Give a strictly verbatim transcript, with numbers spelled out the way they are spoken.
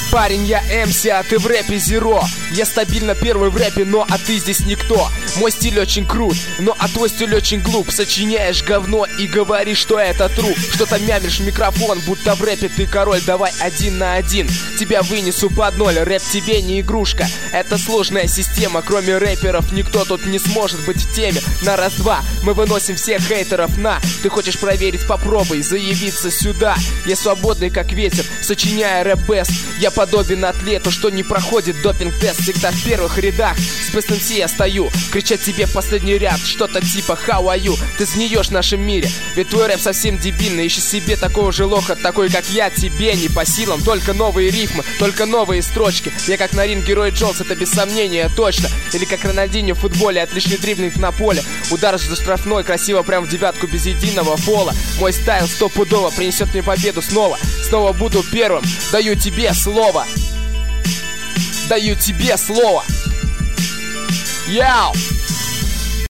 Парень, я эм си, а ты в рэпе зеро. Я стабильно первый в рэпе, но а ты здесь никто. Мой стиль очень крут, но а твой стиль очень глуп. Сочиняешь говно и говоришь, что это true. Что-то мямлишь в микрофон, будто в рэпе ты король. Давай один на один, тебя вынесу под ноль. Рэп тебе не игрушка, это сложная система. Кроме рэперов никто тут не сможет быть в теме. На раз-два мы выносим всех хейтеров на. Ты хочешь проверить, попробуй заявиться сюда. Я свободный как ветер, сочиняя рэп-бест. Я подобен атлету, что не проходит допинг-тест. Всегда в первых рядах, с Best эм си я стою. Кричать тебе в последний ряд, что-то типа how are you. Ты сгниешь в нашем мире, ведь твой рэп совсем дебильный. Ищи себе такого же лоха, такой как я, тебе не по силам. Только новые рифмы, только новые строчки. Я как на ринге Рой Джонс, это без сомнения точно. Или как Рональдиньо в футболе, отличный дриблинг на поле. Удар за штрафной, красиво прям в девятку без единого фола. Мой стайл стопудово принесет мне победу снова. Снова буду первым, даю тебе слово. Даю тебе слово. Яу!